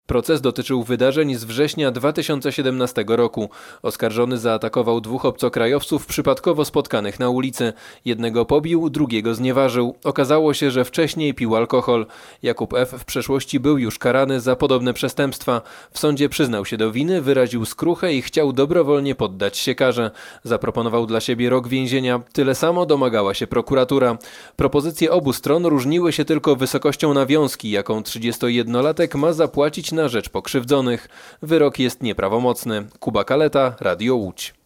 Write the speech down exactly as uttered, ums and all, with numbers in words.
Proces dotyczył wydarzeń z września dwa tysiące siedemnastego roku. Oskarżony zaatakował dwóch obcokrajowców przypadkowo spotkanych na ulicy. Jednego pobił, drugiego znieważył. Okazało się, że wcześniej pił alkohol. Jakub F. w przeszłości był już karany za podobne przestępstwa. W sądzie przyznał się do winy, wyraził skruchę i chciał dobrowolnie poddać się karze. Zaproponował dla siebie rok więzienia. Tyle samo domagała się prokuratura. Propozycje obu stron różniły się tylko wysokością nawiązki, jaką trzydziestojednolatek ma zapłacić na rzecz pokrzywdzonych. Wyrok jest nieprawomocny. Kuba Kaleta, Radio Łódź.